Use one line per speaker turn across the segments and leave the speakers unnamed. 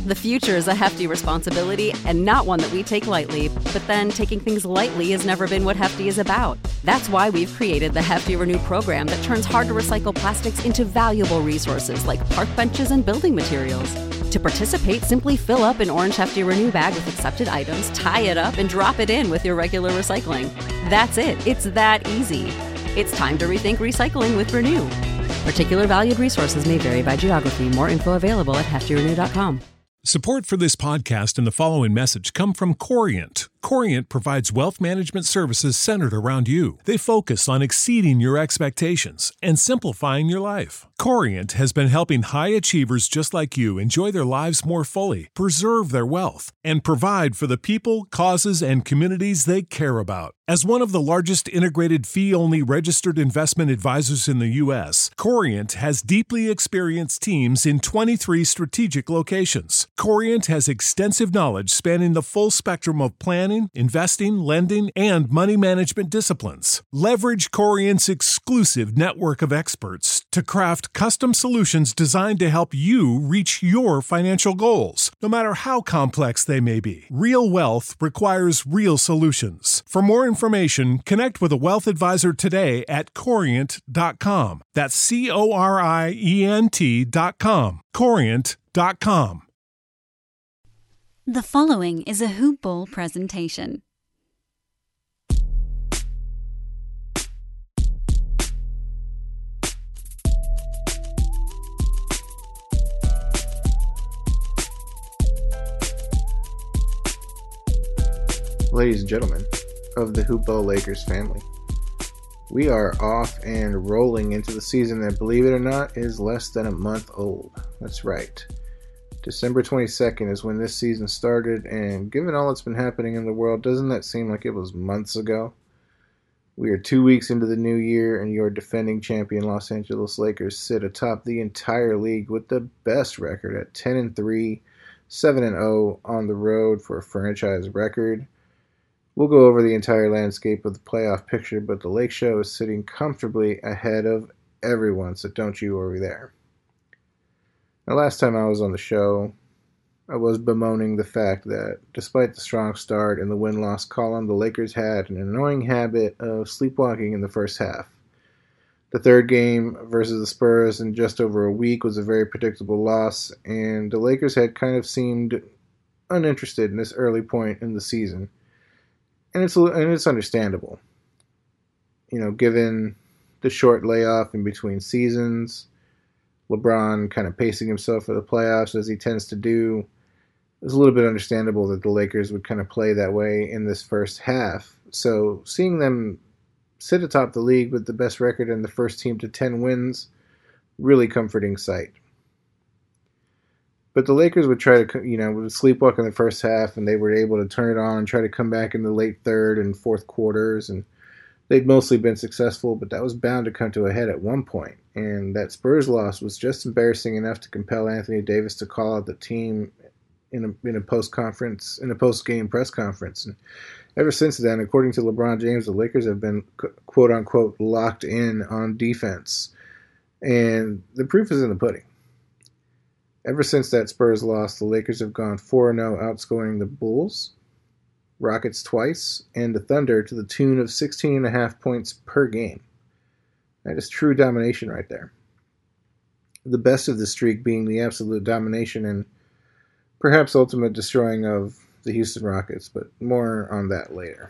The future is a hefty responsibility and not one that we take lightly, but then taking things lightly has never been what Hefty is about. That's why we've created the Hefty Renew program that turns hard-to-recycle plastics into valuable resources like park benches and building materials. To participate, simply fill up an orange Hefty Renew bag with accepted items, tie it up, and drop it in with your regular recycling. That's it. It's that easy. It's time to rethink recycling with Renew. Particular valued resources may vary by geography. More info available at heftyrenew.com.
Support for this podcast and the following message come from Corient. Corient provides wealth management services centered around you. They focus on exceeding your expectations and simplifying your life. Corient has been helping high achievers just like you enjoy their lives more fully, preserve their wealth, and provide for the people, causes, and communities they care about. As one of the largest integrated fee-only registered investment advisors in the U.S., Corient has deeply experienced teams in 23 strategic locations. Corient has extensive knowledge spanning the full spectrum of planning, investing, lending, and money management disciplines. Leverage Corient's exclusive network of experts to craft custom solutions designed to help you reach your financial goals, no matter how complex they may be. Real wealth requires real solutions. For more information, connect with a wealth advisor today at Corient.com. That's Corient.com. Corient.com.
The following is a Hoop Ball presentation.
Ladies and gentlemen of the Hoop Ball Lakers family, we are off and rolling into the season that, believe it or not, is less than a month old. That's right. December 22nd is when this season started, and given all that's been happening in the world, doesn't that seem like it was months ago? We are 2 weeks into the new year, and your defending champion Los Angeles Lakers sit atop the entire league with the best record at 10-3, 7-0 on the road for a franchise record. We'll go over the entire landscape of the playoff picture, but the Lake Show is sitting comfortably ahead of everyone, so don't you worry there. Now, last time I was on the show, I was bemoaning the fact that despite the strong start in the win-loss column, the Lakers had an annoying habit of sleepwalking in the first half. The third game versus the Spurs in just over a week was a very predictable loss, and the Lakers had kind of seemed uninterested in this early point in the season. And it's understandable. You know, given the short layoff in between seasons, LeBron kind of pacing himself for the playoffs as he tends to do, it's a little bit understandable that the Lakers would kind of play that way in this first half. So seeing them sit atop the league with the best record and the first team to 10 wins, really comforting sight. But the Lakers would try to, would sleepwalk in the first half, and they were able to turn it on and try to come back in the late third and fourth quarters, and they'd mostly been successful, but that was bound to come to a head at one point. And that Spurs loss was just embarrassing enough to compel Anthony Davis to call out the team in a post-game press conference. And ever since then, according to LeBron James, the Lakers have been quote-unquote locked in on defense. And the proof is in the pudding. Ever since that Spurs loss, the Lakers have gone 4-0, outscoring the Bulls, Rockets twice, and the Thunder to the tune of 16.5 points per game. That is true domination right there. The best of the streak being the absolute domination and perhaps ultimate destroying of the Houston Rockets, but more on that later.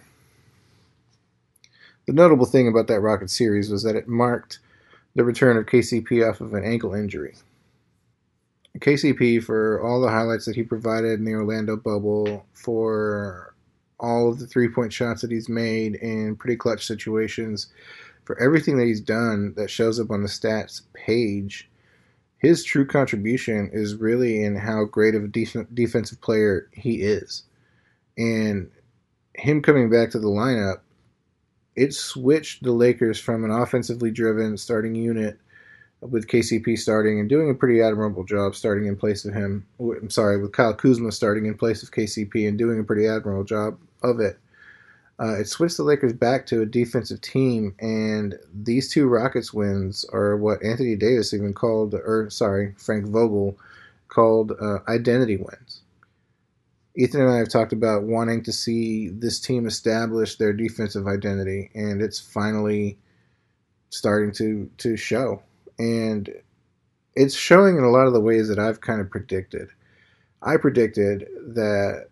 The notable thing about that Rockets series was that it marked the return of KCP off of an ankle injury. KCP, for all the highlights that he provided in the Orlando bubble, for all of the three-point shots that he's made in pretty clutch situations, for everything that he's done that shows up on the stats page, his true contribution is really in how great of a defensive player he is. And him coming back to the lineup, it switched the Lakers from an offensively driven starting unit with KCP starting and doing a pretty admirable job starting in place of him. I'm sorry, with Kyle Kuzma starting in place of KCP and doing a pretty admirable job of it. It switched the Lakers back to a defensive team, and these two Rockets wins are what Anthony Davis even called, Frank Vogel called identity wins. Ethan and I have talked about wanting to see this team establish their defensive identity, and it's finally starting to show. And it's showing in a lot of the ways that I've kind of predicted. I predicted that,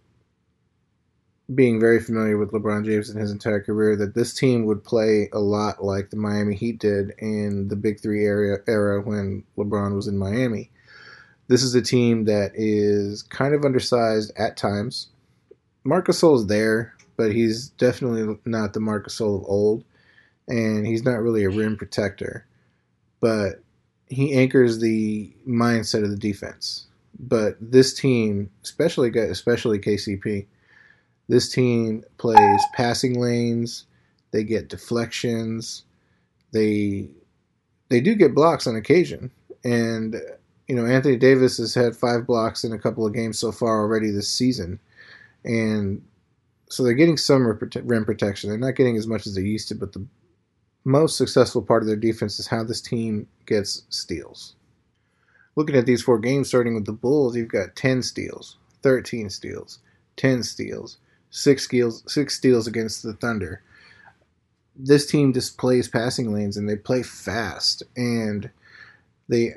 being very familiar with LeBron James and his entire career, that this team would play a lot like the Miami Heat did in the Big Three era when LeBron was in Miami. This is a team that is kind of undersized at times. Marc Gasol is there, but he's definitely not the Marc Gasol of old, and he's not really a rim protector. But he anchors the mindset of the defense. But this team, especially KCP, this team plays passing lanes. They get deflections. They do get blocks on occasion. And, Anthony Davis has had 5 blocks in a couple of games so far already this season. And so they're getting some rim protection. They're not getting as much as they used to, but the most successful part of their defense is how this team gets steals. Looking at these 4 games, starting with the Bulls, you've got 10 steals, 13 steals, 10 steals, 6 steals against the Thunder. This team displays passing lanes, and they play fast, and they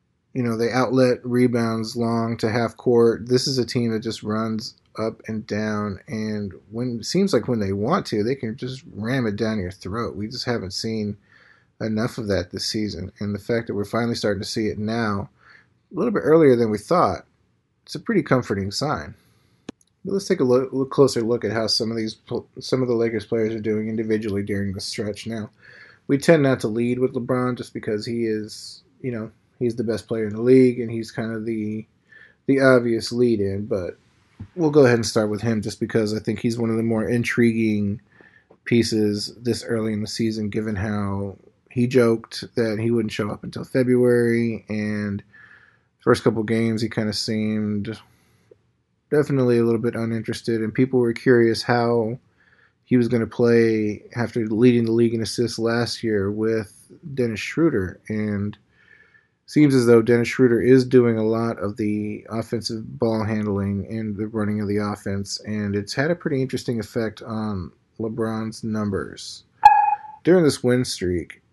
outlet rebounds long to half court. This is a team that just runs up and down, and it seems like when they want to, they can just ram it down your throat. We just haven't seen enough of that this season, and the fact that we're finally starting to see it now, a little bit earlier than we thought, it's a pretty comforting sign. But let's take a closer look at how some of the Lakers players are doing individually during the stretch now. We tend not to lead with LeBron just because he is, he's the best player in the league, and he's kind of the obvious lead-in, but we'll go ahead and start with him just because I think he's one of the more intriguing pieces this early in the season, given how he joked that he wouldn't show up until February, and first couple games he kind of seemed definitely a little bit uninterested, and people were curious how he was going to play after leading the league in assists last year with Dennis Schroeder, and seems as though Dennis Schroeder is doing a lot of the offensive ball handling and the running of the offense, and it's had a pretty interesting effect on LeBron's numbers. During this win streak,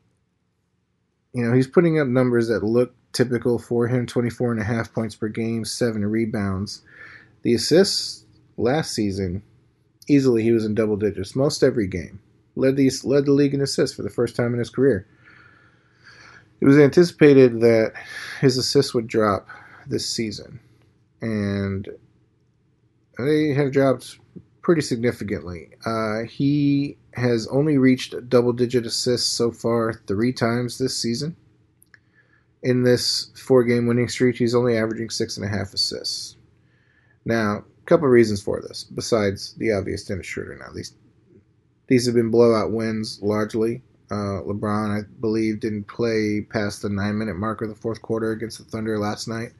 he's putting up numbers that look typical for him, 24.5 points per game, 7 rebounds. The assists last season, easily he was in double digits most every game. Led the league in assists for the first time in his career. It was anticipated that his assists would drop this season, and they have dropped pretty significantly. He has only reached double-digit assists so far 3 times this season. In this 4-game winning streak, he's only averaging 6.5 assists. Now, a couple of reasons for this, besides the obvious Dennis Schroeder. Now, these have been blowout wins largely. LeBron, I believe, didn't play past the 9-minute mark of the fourth quarter against the Thunder last night.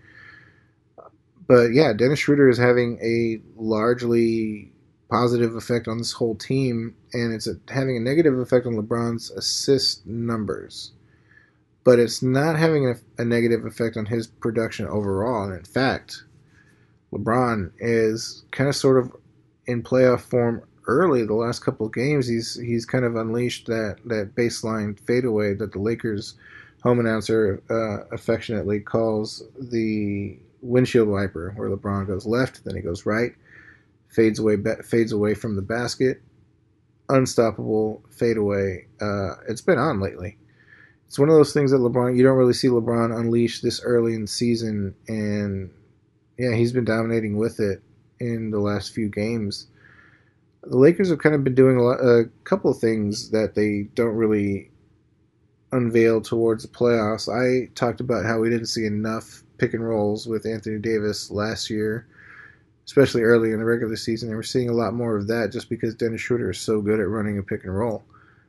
But yeah, Dennis Schroeder is having a largely positive effect on this whole team, and it's having a negative effect on LeBron's assist numbers. But it's not having a negative effect on his production overall. And in fact, LeBron is kind of sort of in playoff form early. The last couple of games, he's kind of unleashed that baseline fadeaway that the Lakers home announcer affectionately calls the windshield wiper, where LeBron goes left, then he goes right, fades away from the basket, unstoppable fadeaway. It's been on lately. It's one of those things that you don't really see LeBron unleash this early in the season, and yeah, he's been dominating with it in the last few games. The Lakers have kind of been doing a couple of things that they don't really unveil towards the playoffs. I talked about how we didn't see enough pick and rolls with Anthony Davis last year, especially early in the regular season. And we're seeing a lot more of that just because Dennis Schroeder is so good at running a pick and roll.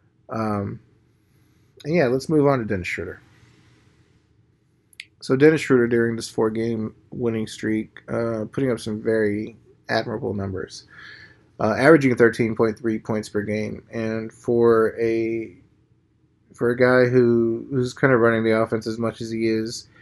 And yeah, let's move on to Dennis Schroeder. So Dennis Schroeder, during this 4-game winning streak, putting up some very admirable numbers. Averaging 13.3 points per game, and for a guy who's kind of running the offense as much as he is,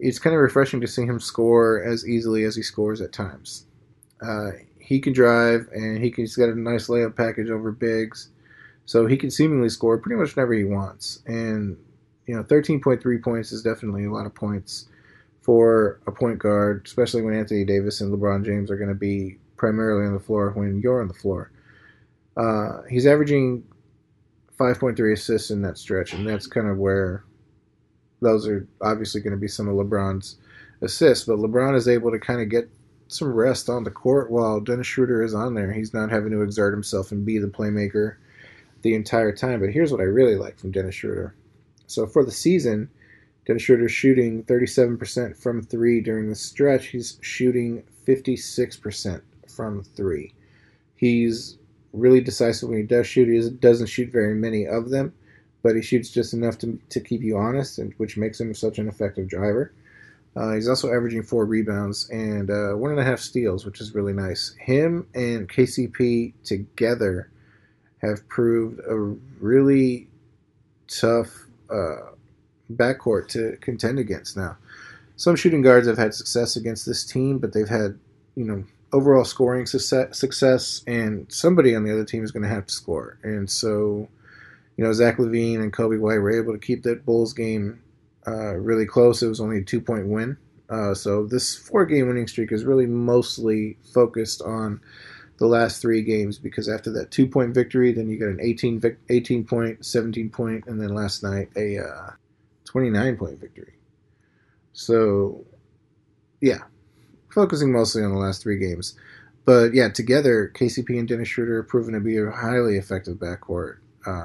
it's kind of refreshing to see him score as easily as he scores at times. He can drive, and he's got a nice layup package over bigs, so he can seemingly score pretty much whenever he wants. And 13.3 points is definitely a lot of points for a point guard, especially when Anthony Davis and LeBron James are going to be primarily on the floor when you're on the floor. He's averaging 5.3 assists in that stretch, and that's kind of where those are obviously going to be some of LeBron's assists. But LeBron is able to kind of get some rest on the court while Dennis Schroeder is on there. He's not having to exert himself and be the playmaker the entire time. But here's what I really like from Dennis Schroeder. So for the season, Dennis Schroeder shooting 37% from 3 during the stretch. He's shooting 56% from 3. He's really decisive when he does shoot. He doesn't shoot very many of them, but he shoots just enough to keep you honest, which makes him such an effective driver. He's also averaging 4 rebounds and 1.5 steals, which is really nice. Him and KCP together have proved a really tough backcourt to contend against now. Some shooting guards have had success against this team, but they've had, overall scoring success, and somebody on the other team is going to have to score. And so, Zach LaVine and Kobe White were able to keep that Bulls game really close. It was only a 2-point win. So this 4-game winning streak is really mostly focused on the last 3 games, because after that 2-point victory, then you got an 18-point, 17-point, and then last night a 29-point victory. So, yeah, focusing mostly on the last 3 games. But, yeah, together, KCP and Dennis Schroeder have proven to be a highly effective backcourt.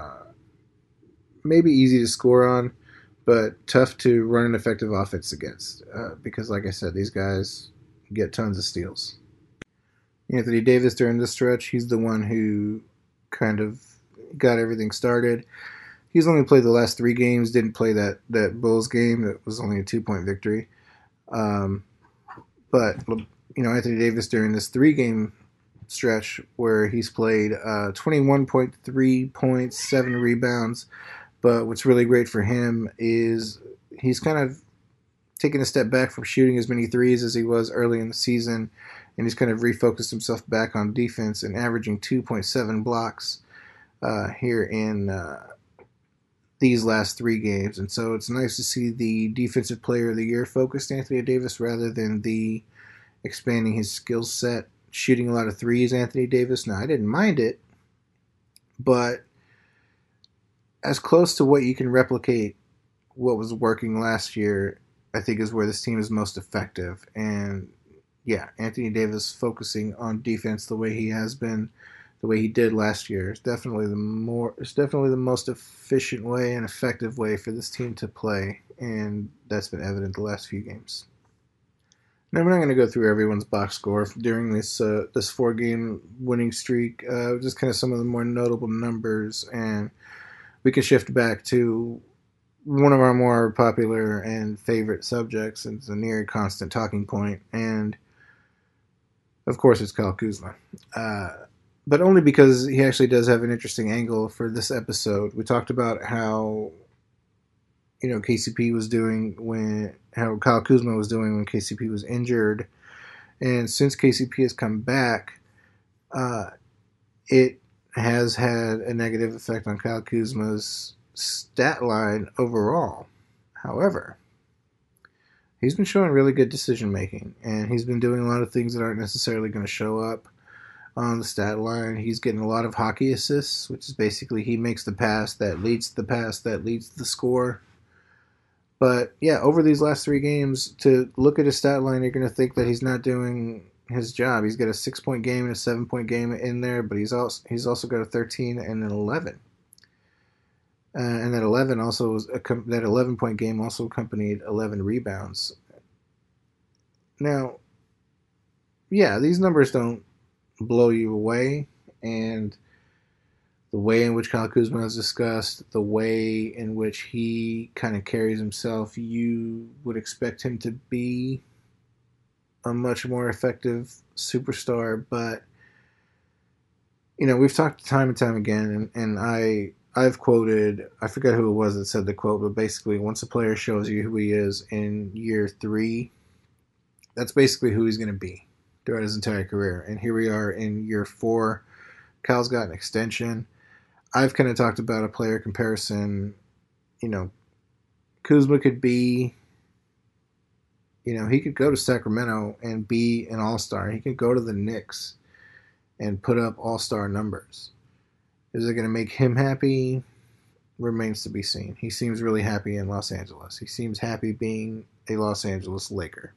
Maybe easy to score on, but tough to run an effective offense against. Because, like I said, these guys get tons of steals. Anthony Davis during this stretch, he's the one who kind of got everything started. He's only played the last 3 games, didn't play that Bulls game. That was only a 2-point victory. But, Anthony Davis during this 3-game stretch where he's played 21.3 points, 7 rebounds. But what's really great for him is he's kind of taken a step back from shooting as many threes as he was early in the season, and he's kind of refocused himself back on defense and averaging 2.7 blocks here in these last 3 games. And so it's nice to see the Defensive Player of the Year focused Anthony Davis rather than the expanding his skill set, shooting a lot of threes Anthony Davis. Now, I didn't mind it, but as close to what you can replicate what was working last year, I think is where this team is most effective. And yeah, Anthony Davis focusing on defense the way he has been, the way he did last year, is definitely the most efficient way and effective way for this team to play, and that's been evident the last few games. Now, we're not going to go through everyone's box score during this 4-game winning streak, just kind of some of the more notable numbers, and we can shift back to one of our more popular and favorite subjects. It's a near constant talking point, and of course it's Kyle Kuzma. But only because he actually does have an interesting angle for this episode. We talked about how, KCP was doing how Kyle Kuzma was doing when KCP was injured. And since KCP has come back, it has had a negative effect on Kyle Kuzma's stat line overall. However, he's been showing really good decision making, and he's been doing a lot of things that aren't necessarily going to show up on the stat line. He's getting a lot of hockey assists, which is basically he makes the pass that leads to the score. But yeah, over these last 3 games, to look at his stat line, you're going to think that he's not doing his job. He's got a 6-point game and a 7-point game in there, but he's also got a 13 and an 11. And that 11-point game also accompanied 11 rebounds. Now, yeah, these numbers don't blow you away, and the way in which Kyle Kuzma is discussed, the way in which he kind of carries himself, you would expect him to be a much more effective superstar. But, we've talked time and time again, and I I've quoted, I forget who it was that said the quote, but basically, once a player shows you who he is in year 3, that's basically who he's going to be throughout his entire career. And here we are in year 4. Kyle's got an extension. I've kind of talked about a player comparison. Kuzma could be, he could go to Sacramento and be an all-star. He could go to the Knicks and put up all-star numbers. Is it going to make him happy? Remains to be seen. He seems really happy in Los Angeles. He seems happy being a Los Angeles Laker.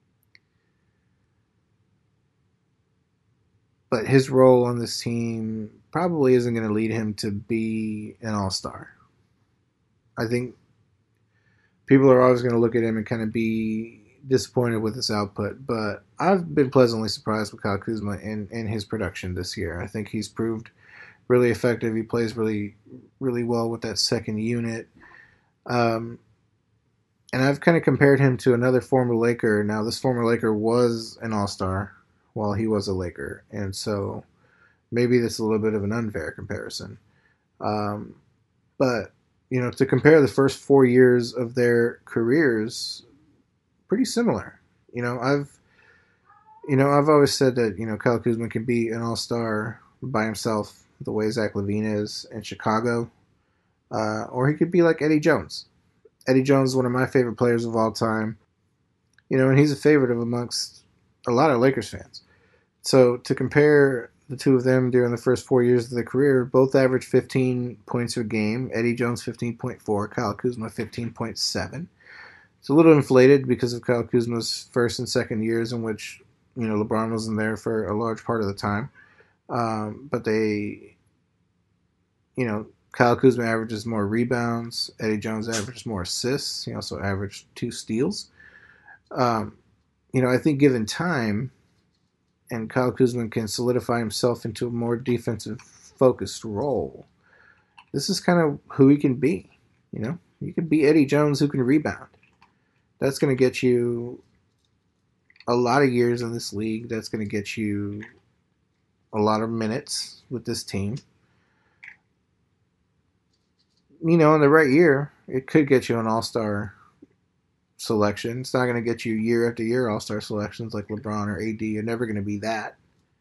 But his role on this team probably isn't going to lead him to be an all-star. I think people are always going to look at him and kind of be disappointed with his output, but I've been pleasantly surprised with Kyle Kuzma in his production this year. I think he's proved really effective. He plays really, really well with that second unit. And I've kind of compared him to another former Laker. Now, this former Laker was an all-star while he was a Laker, and so maybe that's a little bit of an unfair comparison. But, to compare the first 4 years of their careers, pretty similar. I've always said that, Kyle Kuzma can be an all-star by himself the way Zach LaVine is in Chicago, or he could be like Eddie Jones. Eddie Jones is one of my favorite players of all time, and he's a favorite of amongst a lot of Lakers fans. So to compare the two of them during the first 4 years of their career, both averaged 15 points a game. Eddie Jones 15.4, Kyle Kuzma 15.7. It's a little inflated because of Kyle Kuzma's first and second years in which, LeBron wasn't there for a large part of the time. But Kyle Kuzma averages more rebounds. Eddie Jones averages more assists. He also averaged 2 steals. I think given time, and Kyle Kuzma can solidify himself into a more defensive-focused role, this is kind of who he can be. You can be Eddie Jones who can rebound. That's going to get you a lot of years in this league. That's going to get you a lot of minutes with this team. In the right year, it could get you an all-star selection. It's not going to get you year after year all-star selections like LeBron or AD. You're never going to be that.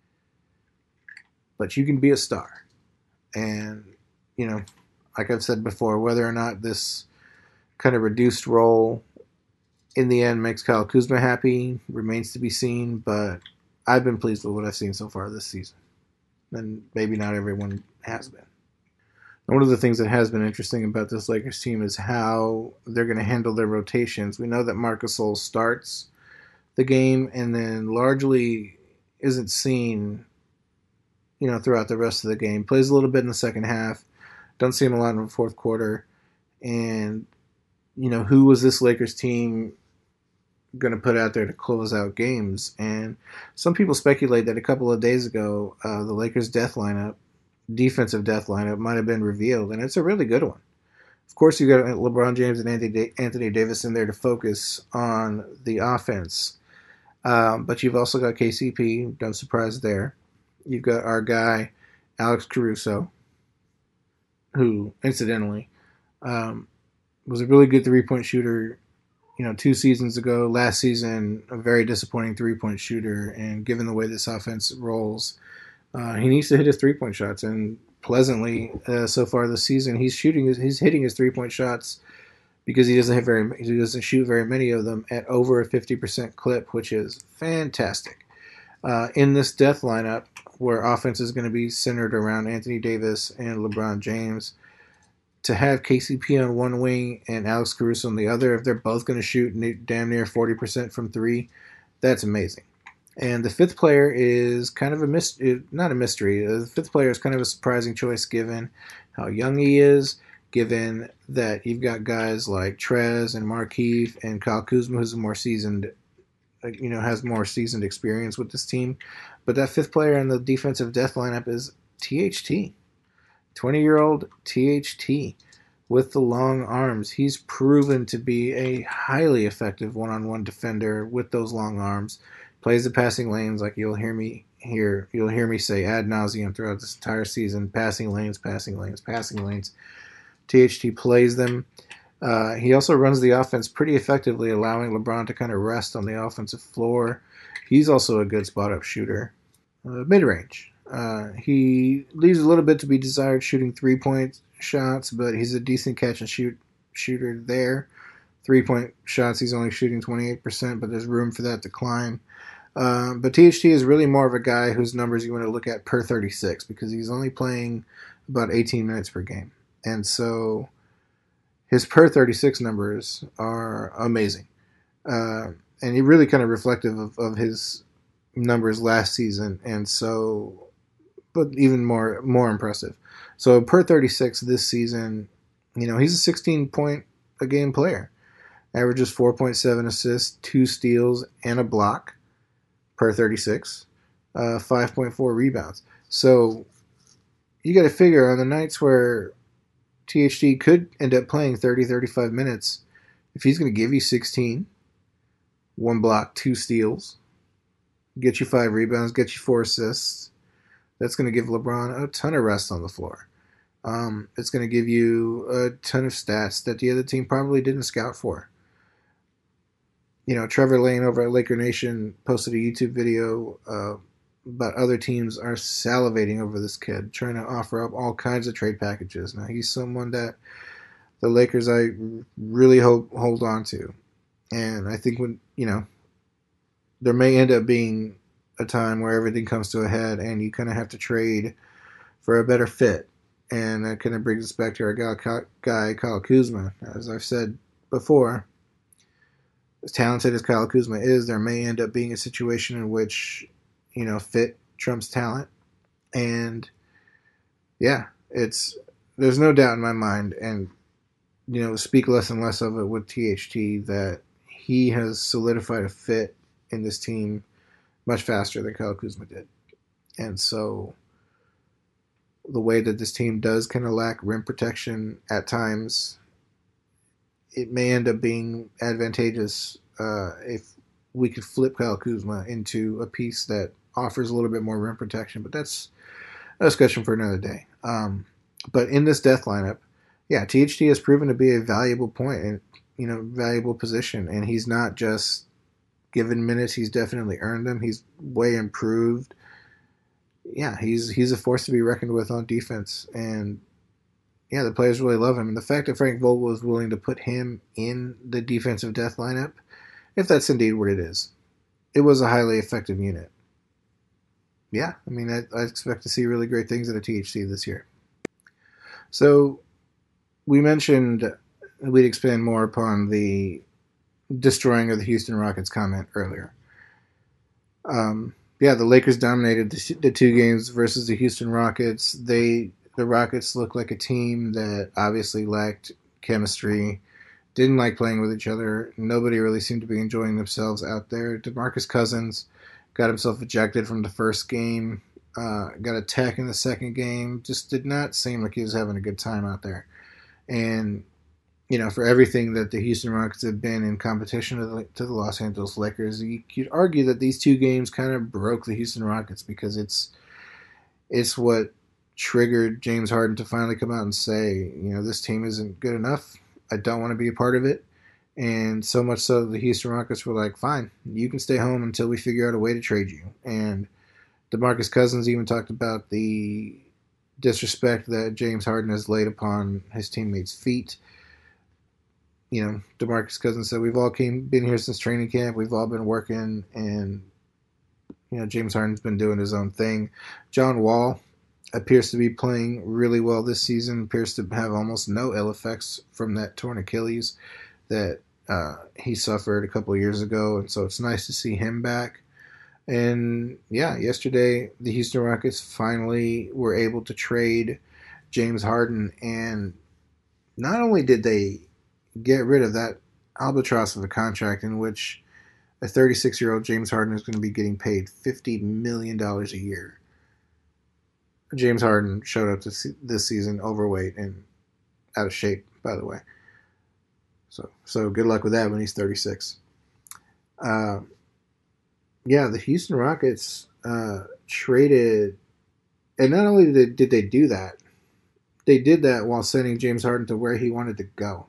But you can be a star. And, like I've said before, whether or not this kind of reduced role in the end makes Kyle Kuzma happy remains to be seen, but I've been pleased with what I've seen so far this season. And maybe not everyone has been. One of the things that has been interesting about this Lakers team is how they're going to handle their rotations. We know that Marc Gasol starts the game and then largely isn't seen, throughout the rest of the game. Plays a little bit in the second half. Don't see him a lot in the fourth quarter. And, who was this Lakers team going to put out there to close out games? And some people speculate that a couple of days ago, the Lakers' defensive death lineup might have been revealed, and it's a really good one. Of course, you got LeBron James and Anthony Davis in there to focus on the offense, but you've also got KCP, no surprise there. You've got our guy, Alex Caruso, who, incidentally, was a really good three-point shooter, 2 seasons ago. Last season, a very disappointing three-point shooter, and given the way this offense rolls, he needs to hit his three-point shots, and pleasantly, so far this season, he's hitting his three-point shots because he doesn't shoot very many of them at over a 50% clip, which is fantastic. In this death lineup, where offense is going to be centered around Anthony Davis and LeBron James, to have KCP on one wing and Alex Caruso on the other, if they're both going to shoot damn near 40% from 3, that's amazing. And the fifth player is kind of not a mystery. The fifth player is kind of a surprising choice given how young he is, given that you've got guys like Trez and Markieff and Kyle Kuzma, who's more seasoned, has more seasoned experience with this team. But that fifth player in the defensive death lineup is THT. 20-year-old THT with the long arms. He's proven to be a highly effective one-on-one defender with those long arms. plays the passing lanes like you'll hear me say ad nauseum throughout this entire season. Passing lanes, passing lanes, passing lanes. THT plays them. He also runs the offense pretty effectively, allowing LeBron to kind of rest on the offensive floor. He's also a good spot-up shooter. Mid-range. He leaves a little bit to be desired shooting three-point shots, but he's a decent catch-and-shoot shooter there. Three-point shots, he's only shooting 28%, but there's room for that to climb. But THT is really more of a guy whose numbers you want to look at per 36 because he's only playing about 18 minutes per game. And so his per 36 numbers are amazing. And he really kind of reflective of his numbers last season. And so, but even more impressive. So per 36 this season, he's a 16-point-a-game player. Averages 4.7 assists, 2 steals, and a block per 36. 5.4 rebounds. So you got to figure on the nights where THT could end up playing 30, 35 minutes, if he's going to give you 16, 1 block, 2 steals, get you 5 rebounds, get you 4 assists, that's going to give LeBron a ton of rest on the floor. It's going to give you a ton of stats that the other team probably didn't scout for. Trevor Lane over at Laker Nation posted a YouTube video but other teams are salivating over this kid, trying to offer up all kinds of trade packages. Now, he's someone that the Lakers, I really hope hold on to. And I think when, there may end up being a time where everything comes to a head and you kind of have to trade for a better fit. And that kind of brings us back to our guy, Kyle Kuzma. As I've said before, as talented as Kyle Kuzma is, there may end up being a situation in which fit trumps talent. And yeah, there's no doubt in my mind, and speak less and less of it with THT, that he has solidified a fit in this team much faster than Kyle Kuzma did. And so the way that this team does kind of lack rim protection at times, it may end up being advantageous if we could flip Kyle Kuzma into a piece that offers a little bit more rim protection, but that's a discussion for another day. But in this death lineup, yeah, THT has proven to be a valuable point and valuable position, and he's not just given minutes; he's definitely earned them. He's way improved. Yeah, he's a force to be reckoned with on defense, and yeah, the players really love him. And the fact that Frank Vogel is willing to put him in the defensive death lineup, if that's indeed what it is, it was a highly effective unit. Yeah, I mean, I expect to see really great things at a THT this year. So, we mentioned we'd expand more upon the destroying of the Houston Rockets comment earlier. Yeah, the Lakers dominated the 2 games versus the Houston Rockets. The Rockets looked like a team that obviously lacked chemistry, didn't like playing with each other. Nobody really seemed to be enjoying themselves out there. DeMarcus Cousins got himself ejected from the first game, got a tech in the second game, just did not seem like he was having a good time out there. And, for everything that the Houston Rockets have been in competition to the Los Angeles Lakers, you could argue that these 2 games kind of broke the Houston Rockets because it's what triggered James Harden to finally come out and say, this team isn't good enough. I don't want to be a part of it. And so much so the Houston Rockets were like, fine, you can stay home until we figure out a way to trade you. And DeMarcus Cousins even talked about the disrespect that James Harden has laid upon his teammates' feet. DeMarcus Cousins said, we've all been here since training camp. We've all been working. And, James Harden's been doing his own thing. John Wall appears to be playing really well this season, appears to have almost no ill effects from that torn Achilles that he suffered a couple of years ago, and so it's nice to see him back. And yeah, yesterday the Houston Rockets finally were able to trade James Harden, and not only did they get rid of that albatross of a contract in which a 36-year-old James Harden is going to be getting paid $50 million a year. James Harden showed up this season overweight and out of shape, by the way. So good luck with that when he's 36. Yeah, the Houston Rockets traded, and not only did they do that, they did that while sending James Harden to where he wanted to go.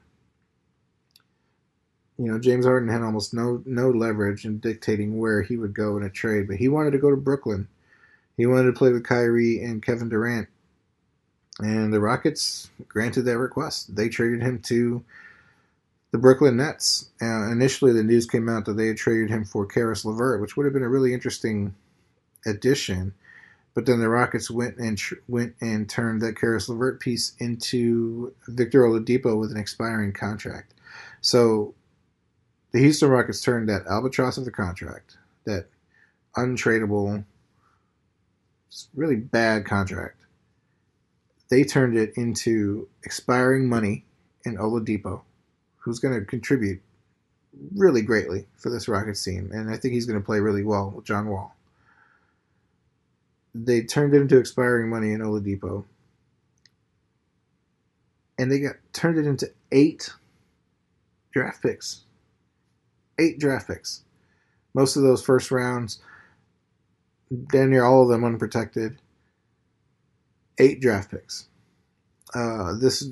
James Harden had almost no leverage in dictating where he would go in a trade, but he wanted to go to Brooklyn. He wanted to play with Kyrie and Kevin Durant, and the Rockets granted that request. They traded him to the Brooklyn Nets. Initially, the news came out that they had traded him for Caris LeVert, which would have been a really interesting addition. But then the Rockets went and turned that Caris LeVert piece into Victor Oladipo with an expiring contract. So the Houston Rockets turned that albatross of the contract, that untradeable, really bad contract, they turned it into expiring money in Oladipo, who's going to contribute really greatly for this Rockets team. And I think he's going to play really well with John Wall. They turned it into expiring money in Oladipo. And they turned it into 8 draft picks. 8 draft picks. Most of those first rounds, damn near all of them unprotected. 8 draft picks. This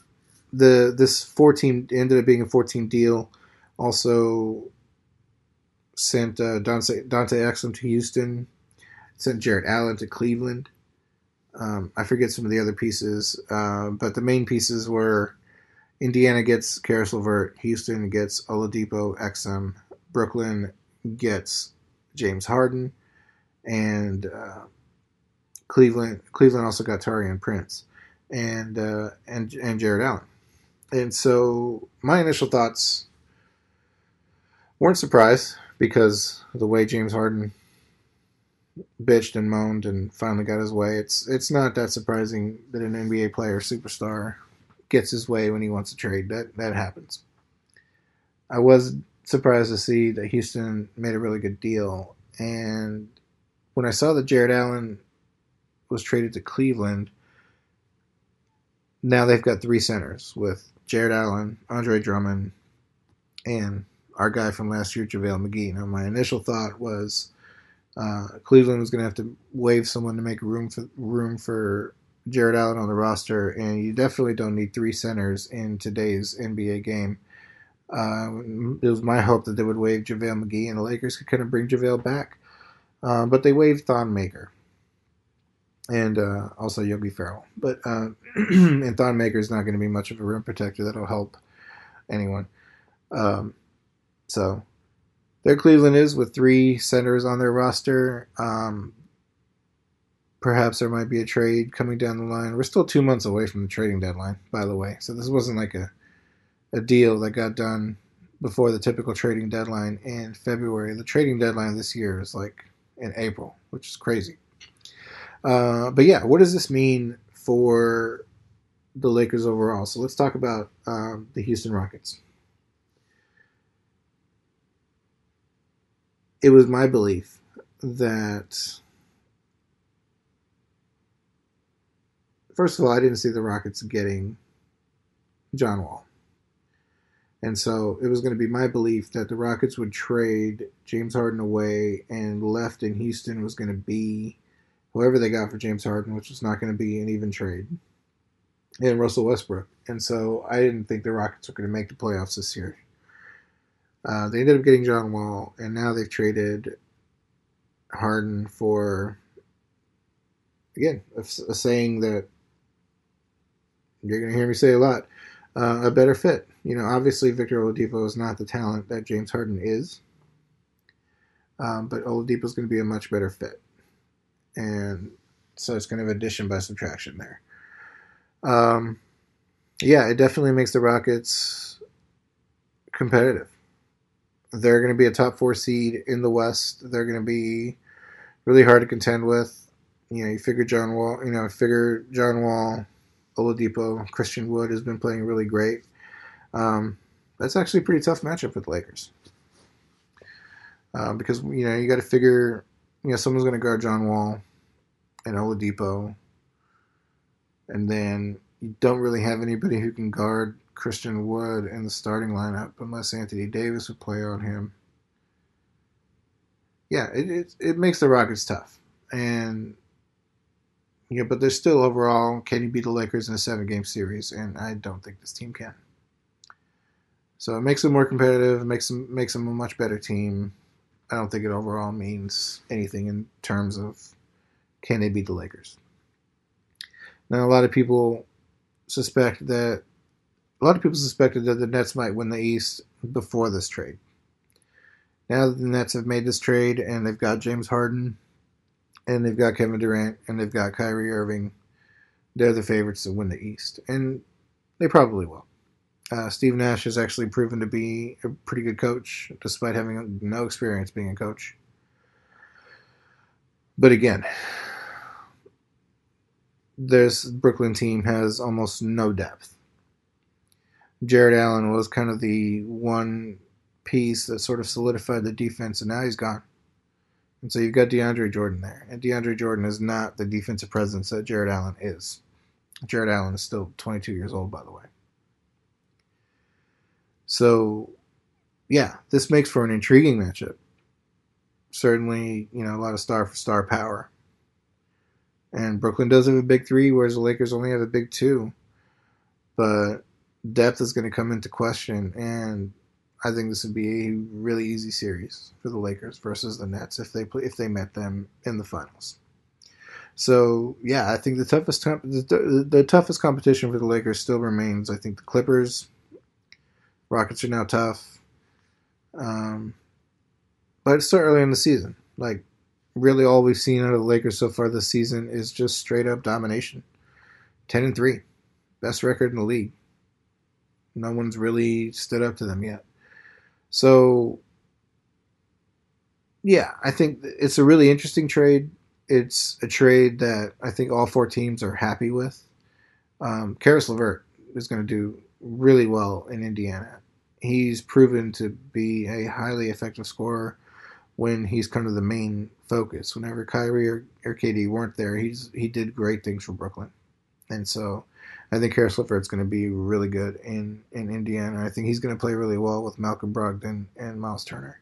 4-team ended up being a 4-team deal. Also sent Dante Exum to Houston. Sent Jarrett Allen to Cleveland. I forget some of the other pieces, but the main pieces were Indiana gets Caris LeVert, Houston gets Oladipo, Exum, Brooklyn gets James Harden, and Cleveland also got Taurean Prince and Jarrett Allen. And so my initial thoughts weren't surprised because of the way James Harden bitched and moaned and finally got his way. It's not that surprising that an NBA player, superstar, gets his way when he wants to trade. That happens. I was surprised to see that Houston made a really good deal. And when I saw that Jarrett Allen was traded to Cleveland, now they've got 3 centers with Jarrett Allen, Andre Drummond, and our guy from last year, JaVale McGee. Now, my initial thought was Cleveland was going to have to waive someone to make room for Jarrett Allen on the roster, and you definitely don't need 3 centers in today's NBA game. It was my hope that they would waive JaVale McGee, and the Lakers could kind of bring JaVale back. But they waived Thon Maker and also Yogi Ferrell. But and Thon Maker is not going to be much of a rim protector that'll help anyone. So there Cleveland is with 3 centers on their roster. Perhaps there might be a trade coming down the line. We're still 2 months away from the trading deadline, by the way. So this wasn't like a deal that got done before the typical trading deadline in February. The trading deadline this year is like in April, which is crazy. But yeah, what does this mean for the Lakers overall? So let's talk about the Houston Rockets. It was my belief that, first of all, I didn't see the Rockets getting John Wall. And so it was going to be my belief that the Rockets would trade James Harden away, and left in Houston was going to be whoever they got for James Harden, which was not going to be an even trade, and Russell Westbrook. And so I didn't think the Rockets were going to make the playoffs this year. They ended up getting John Wall, and now they've traded Harden for, again, a saying that you're going to hear me say a lot, a better fit. Obviously Victor Oladipo is not the talent that James Harden is, but Oladipo is going to be a much better fit. And so it's kind of addition by subtraction there. Yeah, it definitely makes the Rockets competitive. They're going to be a top 4 seed in the West. They're going to be really hard to contend with. You figure John Wall, Oladipo, Christian Wood has been playing really great. That's actually a pretty tough matchup with the Lakers. Because, you got to figure, someone's going to guard John Wall and Oladipo. And then you don't really have anybody who can guard Christian Wood in the starting lineup unless Anthony Davis would play on him. yeah, it makes the Rockets tough. And yeah, but they're still overall, can you beat the Lakers in a 7-game series? And I don't think this team can. So it makes them more competitive, makes them a much better team. I don't think it overall means anything in terms of can they beat the Lakers. Now a lot of people suspected that the Nets might win the East before this trade. Now that the Nets have made this trade and they've got James Harden and they've got Kevin Durant and they've got Kyrie Irving, they're the favorites to win the East. And they probably will. Steve Nash has actually proven to be a pretty good coach, despite having no experience being a coach. But again, this Brooklyn team has almost no depth. Jared Allen was kind of the one piece that sort of solidified the defense, and now he's gone. And so you've got DeAndre Jordan there. And DeAndre Jordan is not the defensive presence that Jared Allen is. Jared Allen is still 22 years old, by the way. So, yeah, this makes for an intriguing matchup. Certainly, a lot of star-for-star power. And Brooklyn does have a big 3, whereas the Lakers only have a big 2. But depth is going to come into question, and I think this would be a really easy series for the Lakers versus the Nets if they met them in the finals. So, yeah, I think the toughest competition for the Lakers still remains, I think, the Clippers. Rockets are now tough. But it's still early in the season. Like, really all we've seen out of the Lakers so far this season is just straight-up domination. 10-3. Best record in the league. No one's really stood up to them yet. So, yeah, I think it's a really interesting trade. It's a trade that I think all 4 teams are happy with. Karis LeVert is going to do really well in Indiana. He's proven to be a highly effective scorer when he's kind of the main focus. Whenever Kyrie or KD weren't there, he did great things for Brooklyn. And so I think Karis LeVert's going to be really good in Indiana. I think he's going to play really well with Malcolm Brogdon and Miles Turner.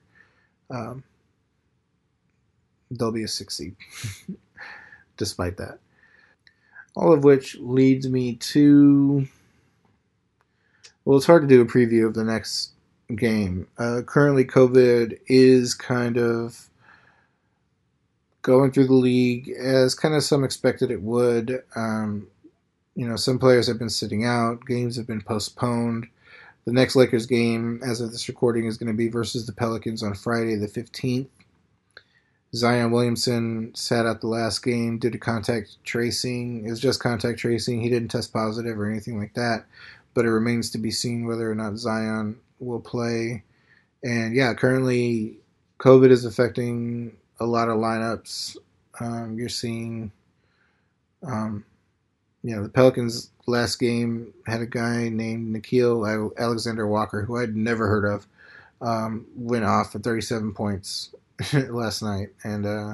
They'll be a 6 seed, despite that. All of which leads me to... Well, it's hard to do a preview of the next game. Currently, COVID is kind of going through the league as kind of some expected it would. Some players have been sitting out. Games have been postponed. The next Lakers game, as of this recording, is going to be versus the Pelicans on Friday the 15th. Zion Williamson sat out the last game due to contact tracing. It was just contact tracing. He didn't test positive or anything like that. But it remains to be seen whether or not Zion will play. And yeah, currently COVID is affecting a lot of lineups. You're seeing, the Pelicans last game had a guy named Nickeil Alexander-Walker, who I'd never heard of, went off for 37 points last night. And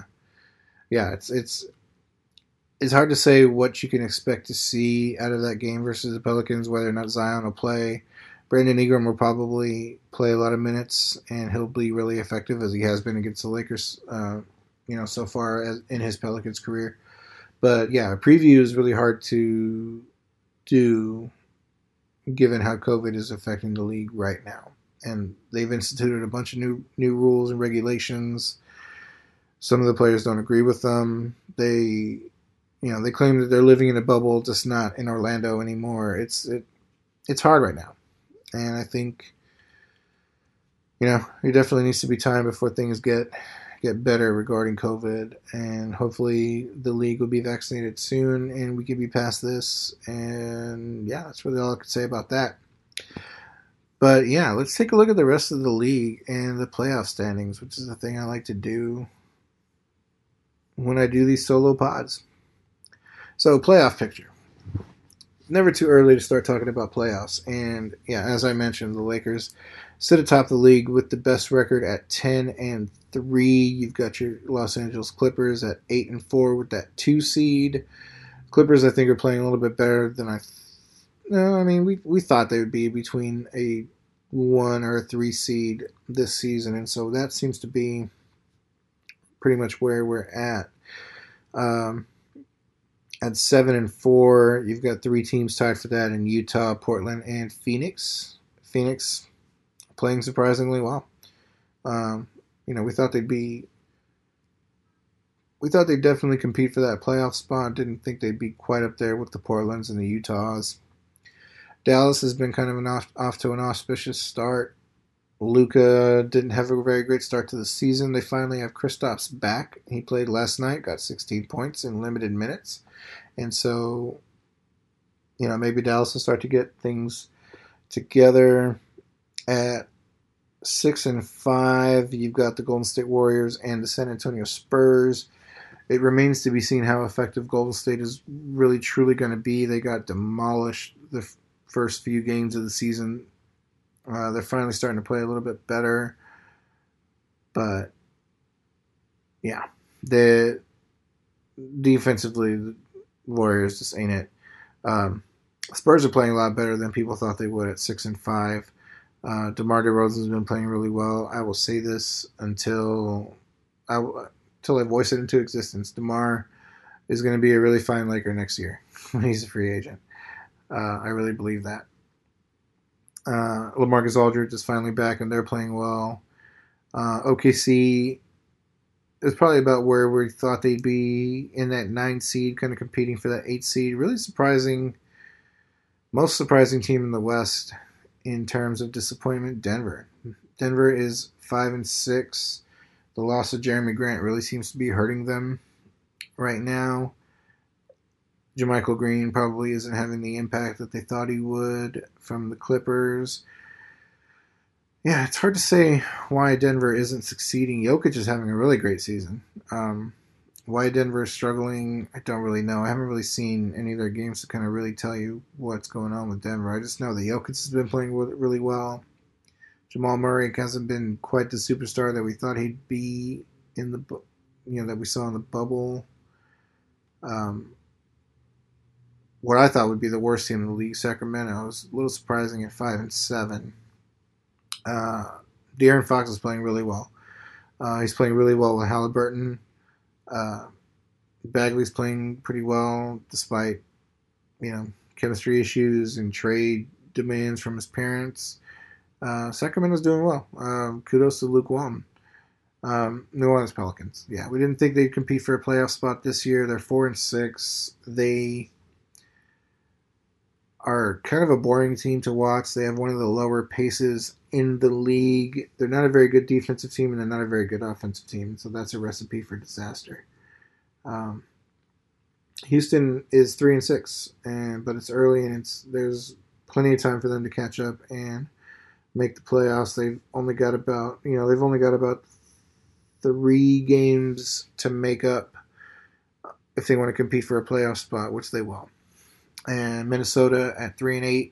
it's hard to say what you can expect to see out of that game versus the Pelicans, whether or not Zion will play. Brandon Ingram will probably play a lot of minutes, and he'll be really effective as he has been against the Lakers, so far in his Pelicans career. But yeah, a preview is really hard to do given how COVID is affecting the league right now. And they've instituted a bunch of new rules and regulations. Some of the players don't agree with them. They claim that they're living in a bubble, just not in Orlando anymore. It's hard right now. And I think, there definitely needs to be time before things get better regarding COVID. And hopefully the league will be vaccinated soon and we can be past this. And yeah, that's really all I could say about that. But yeah, let's take a look at the rest of the league and the playoff standings, which is the thing I like to do when I do these solo pods. So, playoff picture. Never too early to start talking about playoffs. And yeah, as I mentioned, the Lakers sit atop the league with the best record at 10-3. You've got your Los Angeles Clippers at 8-4 with that 2 seed. Clippers, I think, are playing a little bit better than we thought they would be between a 1 or a 3 seed this season. And so that seems to be pretty much where we're at. At 7-4, you've got 3 teams tied for that in Utah, Portland, and Phoenix. Phoenix playing surprisingly well. We thought they'd definitely compete for that playoff spot. Didn't think they'd be quite up there with the Portlands and the Utahs. Dallas has been kind of off to an auspicious start. Luka didn't have a very great start to the season. They finally have Kristaps back. He played last night, got 16 points in limited minutes. And so, maybe Dallas will start to get things together. At 6-5, you've got the Golden State Warriors and the San Antonio Spurs. It remains to be seen how effective Golden State is really truly going to be. They got demolished the first few games of the season. They're finally starting to play a little bit better. But, yeah, defensively, the Warriors just ain't it. Spurs are playing a lot better than people thought they would at 6-5. DeMar DeRozan has been playing really well. I will say this until I voice it into existence. DeMar is going to be a really fine Laker next year when he's a free agent. I really believe that. LaMarcus Aldridge is finally back, and they're playing well. OKC is probably about where we thought they'd be in that 9 seed, kind of competing for that 8 seed. Really surprising, most surprising team in the West in terms of disappointment, Denver. Denver is 5-6. The loss of Jeremy Grant really seems to be hurting them right now. JaMychal Green probably isn't having the impact that they thought he would from the Clippers. Yeah, it's hard to say why Denver isn't succeeding. Jokic is having a really great season. Why Denver is struggling, I don't really know. I haven't really seen any of their games to kind of really tell you what's going on with Denver. I just know that Jokic has been playing really well. Jamal Murray hasn't been quite the superstar that we thought he'd be in the, that we saw in the bubble. What I thought would be the worst team in the league, Sacramento, was a little surprising at 5-7. De'Aaron Fox is playing really well. He's playing really well with Halliburton. Bagley's playing pretty well despite, chemistry issues and trade demands from his parents. Sacramento's doing well. Kudos to Luke Walton. New Orleans Pelicans. Yeah, we didn't think they'd compete for a playoff spot this year. They're 4-6. They are kind of a boring team to watch. They have one of the lower paces in the league. They're not a very good defensive team, and they're not a very good offensive team, so that's a recipe for disaster. Houston is 3-6, but it's early, and there's plenty of time for them to catch up and make the playoffs. They've only got about 3 games to make up if they want to compete for a playoff spot, which they will. And Minnesota at 3-8.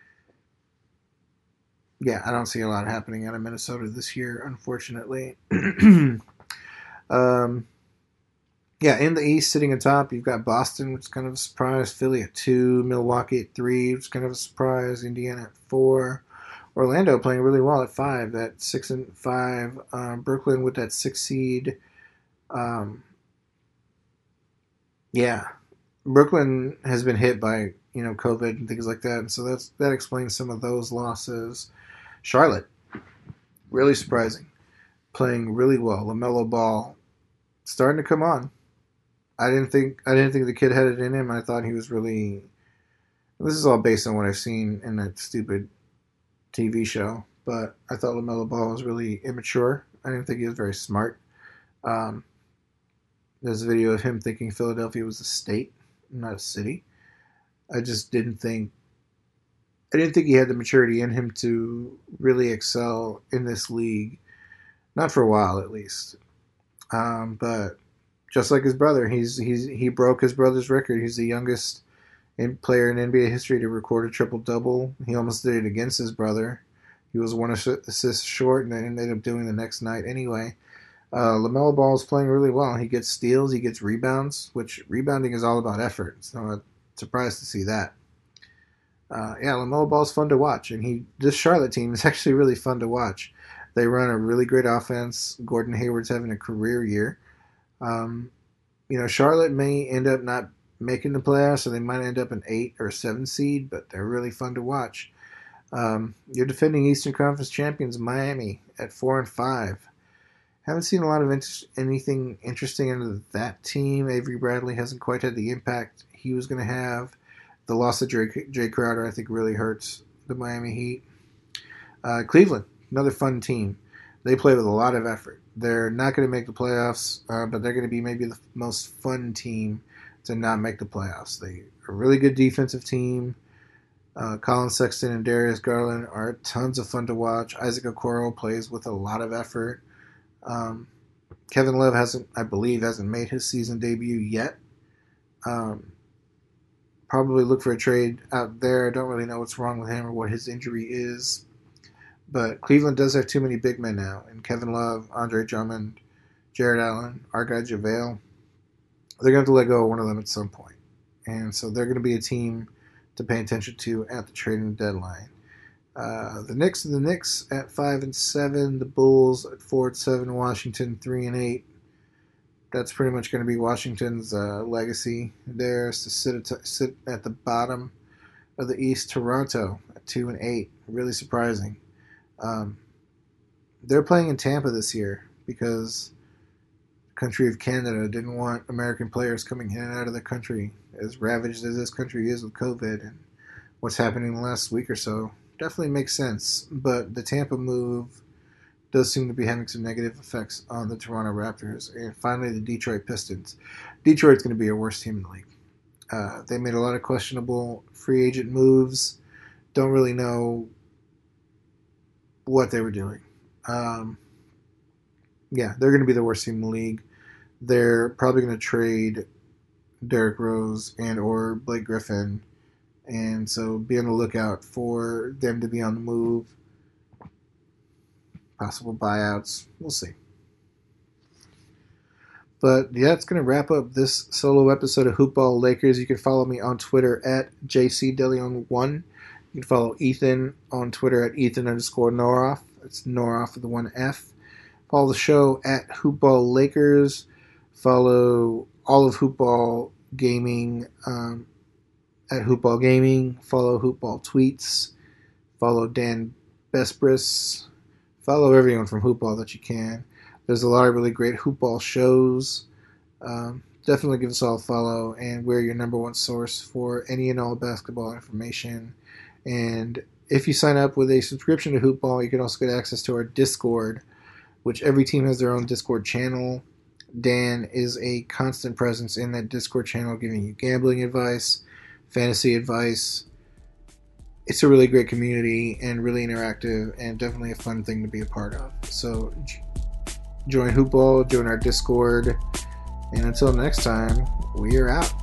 Yeah, I don't see a lot happening out of Minnesota this year, unfortunately. In the East, sitting atop, you've got Boston, which is kind of a surprise. Philly at 2, Milwaukee at 3, which is kind of a surprise. Indiana at 4. Orlando playing really well at 5, at 6-5. Brooklyn with that 6 seed. Brooklyn has been hit by COVID and things like that, and so that explains some of those losses. Charlotte, really surprising, playing really well. LaMelo Ball starting to come on. I didn't think the kid had it in him. I thought he was really. This is all based on what I've seen in that stupid TV show, but I thought LaMelo Ball was really immature. I didn't think he was very smart. There's a video of him thinking Philadelphia was a state, not a city. I just didn't think he had the maturity in him to really excel in this league. Not for a while, at least. But just like his brother, he broke his brother's record. He's the youngest player in NBA history to record a triple-double. He almost did it against his brother. He was 1 assist short, and then ended up doing the next night anyway. LaMelo Ball is playing really well. He gets steals, he gets rebounds, which rebounding is all about effort. So I'm surprised to see that. LaMelo Ball is fun to watch, and this Charlotte team is actually really fun to watch. They run a really great offense. Gordon Hayward's having a career year. Charlotte may end up not making the playoffs, so they might end up an 8 or 7 seed, but they're really fun to watch. Your defending Eastern Conference champions, Miami, at 4-5. Haven't seen a lot of anything interesting into that team. Avery Bradley hasn't quite had the impact he was going to have. The loss of Jay Crowder, I think, really hurts the Miami Heat. Cleveland, another fun team. They play with a lot of effort. They're not going to make the playoffs, but they're going to be maybe the most fun team to not make the playoffs. They are a really good defensive team. Colin Sexton and Darius Garland are tons of fun to watch. Isaac Okoro plays with a lot of effort. Kevin Love hasn't made his season debut yet. Probably look for a trade out there. I don't really know what's wrong with him or what his injury is. But Cleveland does have too many big men now. And Kevin Love, Andre Drummond, Jared Allen, our guy JaVale, they're going to have to let go of one of them at some point. And so they're going to be a team to pay attention to at the trading deadline. The Knicks at 5-7, the Bulls at 4-7, Washington 3-8. That's pretty much going to be Washington's legacy there, is to sit at the bottom of the East. Toronto at 2-8, really surprising. They're playing in Tampa this year because the country of Canada didn't want American players coming in and out of the country, as ravaged as this country is with COVID and what's happening the last week or so. Definitely makes sense, but the Tampa move does seem to be having some negative effects on the Toronto Raptors. And finally, the Detroit Pistons. Detroit's going to be a worst team in the league. They made a lot of questionable free agent moves. Don't really know what they were doing. They're going to be the worst team in the league. They're probably going to trade Derrick Rose and or Blake Griffin. And so be on the lookout for them to be on the move. Possible buyouts. We'll see. But yeah, it's going to wrap up this solo episode of Hoopball Lakers. You can follow me on Twitter at JCDeLeon1. You can follow Ethan on Twitter at Ethan_Noroff. It's Noroff with the 1 F. Follow the show at Hoopball Lakers. Follow all of Hoopball Gaming at Hoopball Gaming. Follow Hoopball Tweets. Follow Dan Besbris. Follow everyone from Hoopball that you can. There's a lot of really great Hoopball shows. Definitely give us all a follow, and we're your number one source for any and all basketball information. And if you sign up with a subscription to Hoopball, you can also get access to our Discord, which every team has their own Discord channel. Dan is a constant presence in that Discord channel, giving you gambling advice, fantasy advice. It's a really great community and really interactive and definitely a fun thing to be a part of. So join Hoopball, join our Discord, and until next time, we are out.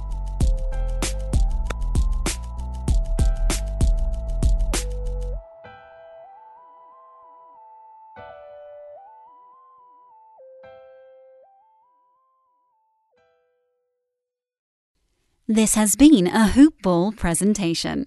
This has been a Hoop Ball presentation.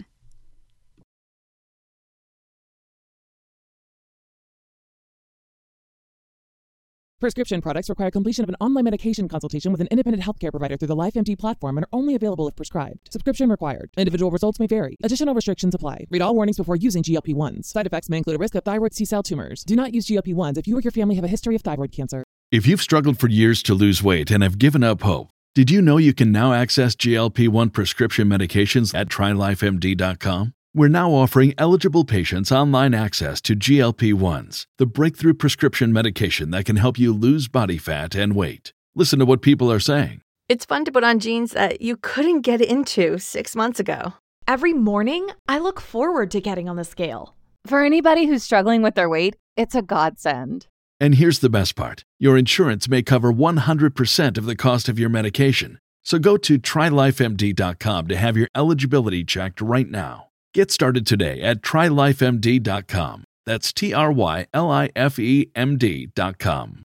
Prescription products require completion of an online medication consultation with an independent healthcare provider through the LifeMD platform and are only available if prescribed. Subscription required. Individual results may vary. Additional restrictions apply. Read all warnings before using GLP-1s. Side effects may include a risk of thyroid C-cell tumors. Do not use GLP-1s if you or your family have a history of thyroid cancer.
If you've struggled for years to lose weight and have given up hope, did you know you can now access GLP-1 prescription medications at TryLifeMD.com? We're now offering eligible patients online access to GLP-1s, the breakthrough prescription medication that can help you lose body fat and weight. Listen to what people are saying.
It's fun to put on jeans that you couldn't get into 6 months ago.
Every morning, I look forward to getting on the scale.
For anybody who's struggling with their weight, it's a godsend.
And here's the best part. Your insurance may cover 100% of the cost of your medication. So go to TryLifeMD.com to have your eligibility checked right now. Get started today at TryLifeMD.com. That's TryLifeMD.com.